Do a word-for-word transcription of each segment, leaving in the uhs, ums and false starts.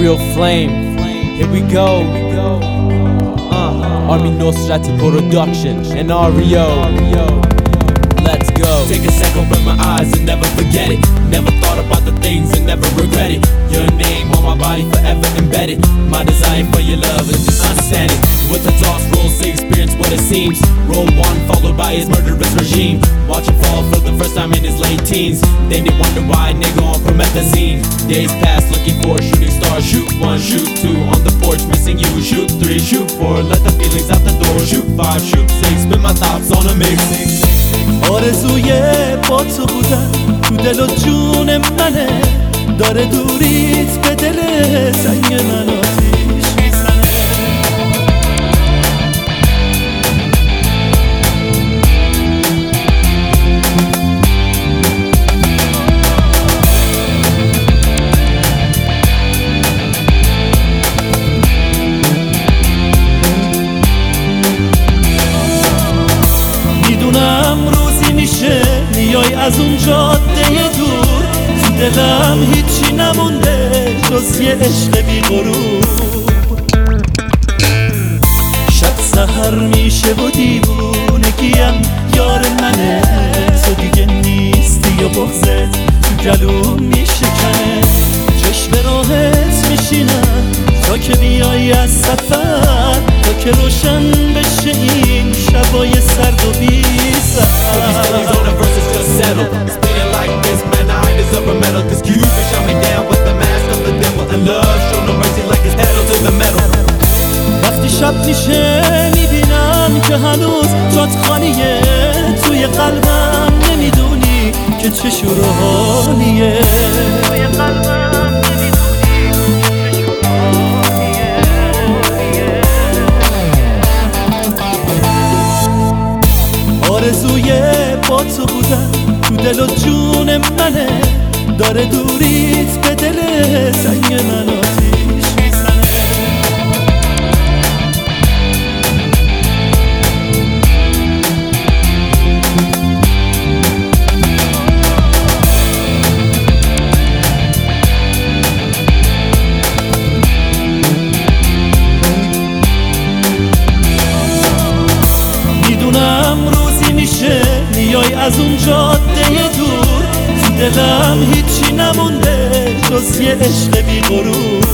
Real flame, here we go. uh, Army Nosrati Production and R E O. Let's go. Take a second, open my eyes and never forget it. Never thought about the things and never regret it. Your name on my body forever embedded. My desire for your love is just unstanding. With the toss roll, say experience what it seems. Roll one followed by his murderous regime. Watch him fall for the first time in his late teens. Then they wonder why a nigga on promethazine. Days pass looking for a shooting star. Shoot one, shoot two on the porch missing you. Shoot three, shoot four, let the feelings out the door. Shoot five, shoot six, spin my thoughts on a mix. آرزوی با تو بودن تو دل و جون منه، داره دوریت به دل سنگ من آتیش میزنه. میدونم روزی میشه میای از اون جاده دور، تو دلم هیچی نمونده جز یه عشق بی غرور. شب سحر میشه و دیوونگیم یار منه، تو دیگه نیستی و بغضت تو گلوم میشکنه. چشم راحت میشینم تا که بیای از سفر، تا که روشن بشه این شبای سرد و بی سحر. وقتی شب میشه میبینم که هنوز جات خالیه توی قلبم، نمیدونی که چه شور و حالیه توی قلبم، آرزوی با تو بودن تو دل و جون منه، داره دوریت به دل سنگ من آتیش میزنه. میدونم روزی میشه میای از اون جاده دور، تو دلم هیچی نمونده جز یه عشق بی غرور.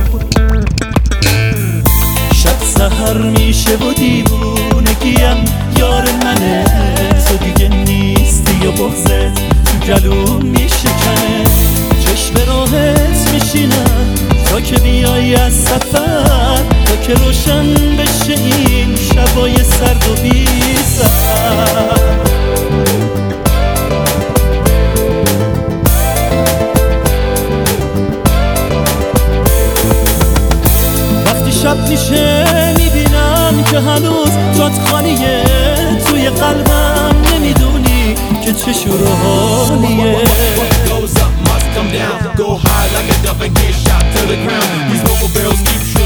شب سحر میشه و دیوونگیم یار منه، تو دیگه نیستی و بغضت تو گلوم میشکنه. چشم راحت میشینم تا که بیای از سفر، تا که روشن بشه این شبای سرد و بی سحر. وقتی شب میشه میبینم که هنوز جات خالیه توی قلبم، نمیدونی که چه شور و حالیه. Come down, go high like a dove and get shot to the ground. These mobile barrels keep